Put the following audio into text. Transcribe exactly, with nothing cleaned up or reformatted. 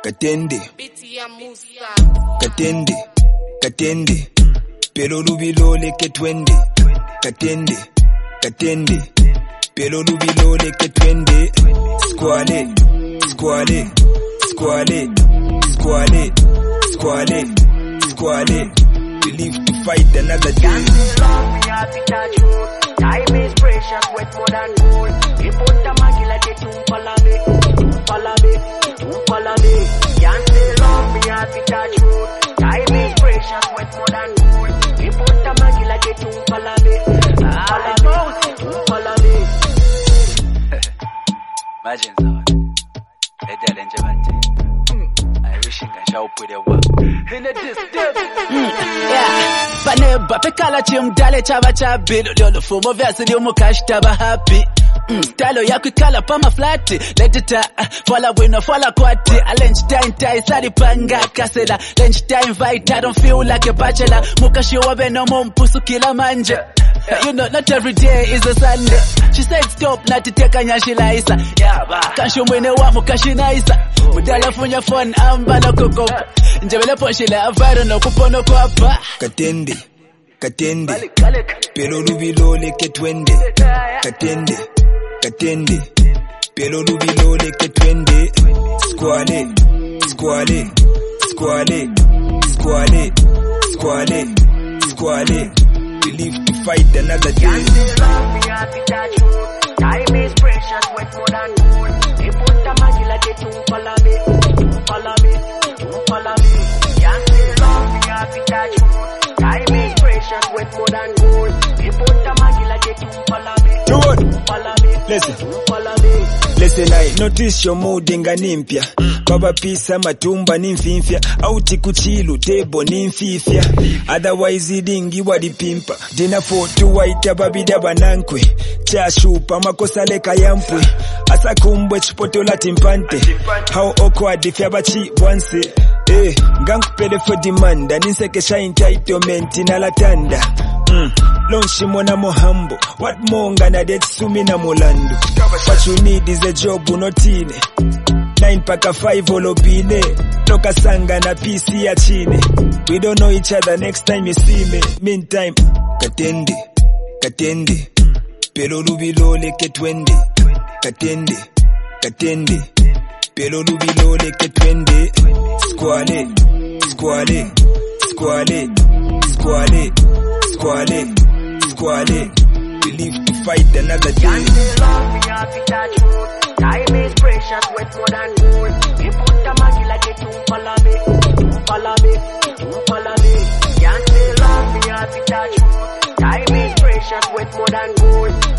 Katende, Katende, Katende, Pelo lubilo leke twende. Katende, Katende, Pelo lubilo leke twende. Squale, squale, squale, squale, squale, squale. We live to fight another day. Can't be long, we have to touch road. Time is precious, wet more than gold. If on the magi like it, don't follow me, don't follow me, don't follow me. Can't be long, we have to touch road. Time is precious, wet more than gold. If on the magi like it, don't follow me, don't follow me, don't follow me. Imagine that. Let that enjoy. I wish I could show put it work. In a distance. Yeah. Paneba pekala chimdale chava chabilo lolo fumo vyasi liumu kashtaba happy. Mm, style yako ikala pama flati. Let it uh, follow wino follow kwati. A lunch time tie sari panga kasela. Lunch time fight I don't feel like a bachelor. Mukashi wabe no mumpusu kila manje. You know, not every day is a Sunday. She said stop, not to take a nyashila isa. Yeah, ba. Kanshu mwene wa mukashina isa. Mudala funya phone amba no koko. Njabele poshila avaro no kupono kwa pa. Katende, Katende, Pelo lubilo leke twende. Katende, Katende, Pelo lubilo leke twende. Squale, squale, squale, squale, squale, squale. We live to fight another day. Can't be long, we have to touch road. Time is precious, wet more than gold. If on the magi like it, don't follow me, don't follow me, don't follow me. Can't be long, we have to touch road. Time is precious, wet more than gold. If on the magi like it, don't follow me, don't follow me, Listen. don't follow me. Listen, I notice your mood inga nimpya. Baba pisa matumba nimfifya. Auti kuchilu tebo nimfifya. Otherwise idingi wadipimpa. Dina for two white babida banankwe. Chashupa makosa leka yampwe. Asa kumbwe chipotola timpante. How awkward if yabachi once. Eh, gang pele for demanda. Ninsekesha entitlement inalatanda. Mm. Lonshi mona mohambo. What monga na det sumi na molando. What you need is a job unotine. Nine paka five olopine. Toka sanga na P C ya chine. We don't know each other next time you see me. Meantime, Katende, Katende, Pelo lubilo leke twende. Katende, Katende, Pelo lubilo leke twende. Squale, squale, squale, squale, squale, squale. We live to fight another day. Can't be long, we have to touch road. Time is precious, wet more than gold. If on the magi like it, don't follow me, don't follow me, don't follow me. Can't be long, we have to touch road. Time is precious, wet more than gold.